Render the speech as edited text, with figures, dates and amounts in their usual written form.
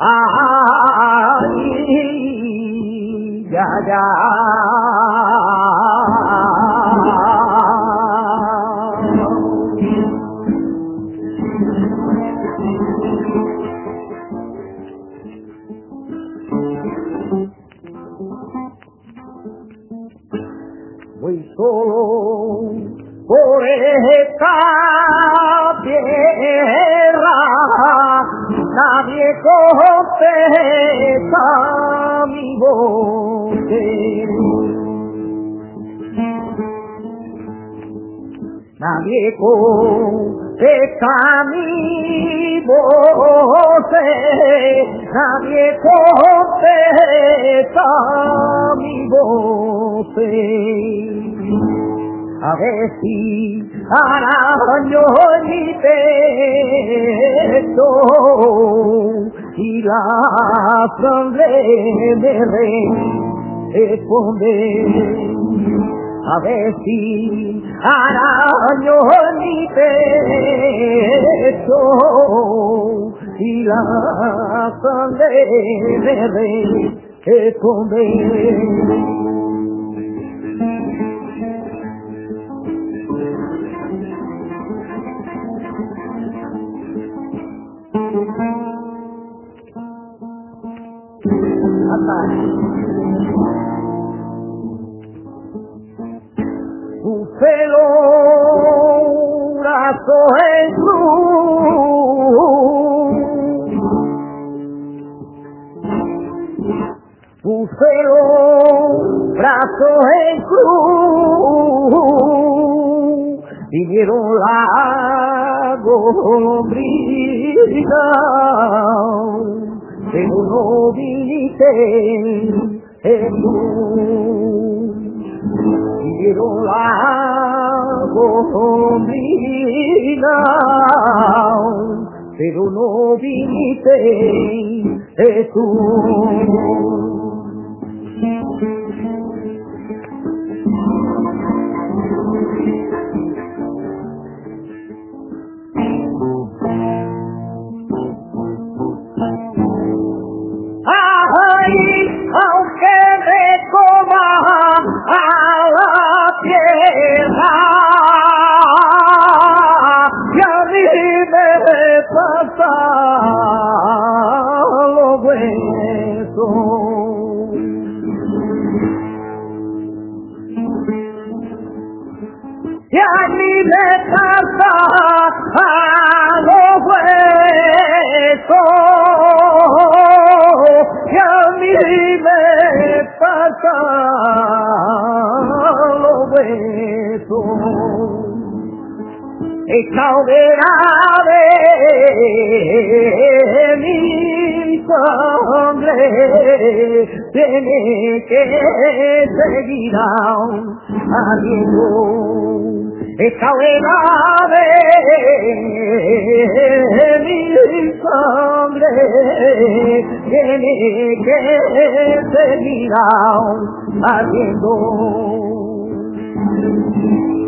Ay, ya, ya. Voy solo por esta tierra, nadie contesta mi voz. Nadie contesta mi voz, nadie contesta mi voz. A ver si araño mi pecho y la sangre me responde. A ver si araño mi pecho y la sangre me responde. Tu pelo, brazo en cruz, tu pelo, brazo en cruz, vinieron la golondrina, pero no viniste Jesús. Vieron la golondrina, pero no viniste Jesús. Ay, aunque me coma a la tierra, y a mí me pasa los huesos. Y a mí me pasa los huesos. Y a mí me pasa los huesos. Esta hoguera de mi sangre tiene que seguir ardiendo. Esta hoguera de mi sangre tiene que seguir ardiendo.